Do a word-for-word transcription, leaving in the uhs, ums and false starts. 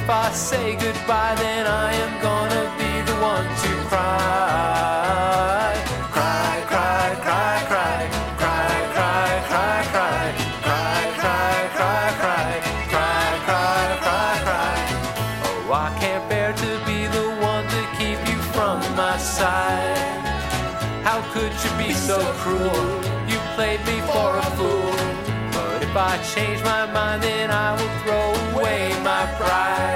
if I say goodbye, then I am gonna be the one to cry. Cry, cry, cry, cry, cry, cry, cry, cry, cry, cry, cry, cry, cry, cry, cry, cry. Oh, I can't bear to be the one to keep you from my side. How could you be so cruel? You played me for a fool. But if I change my mind, then I will throw away my pride.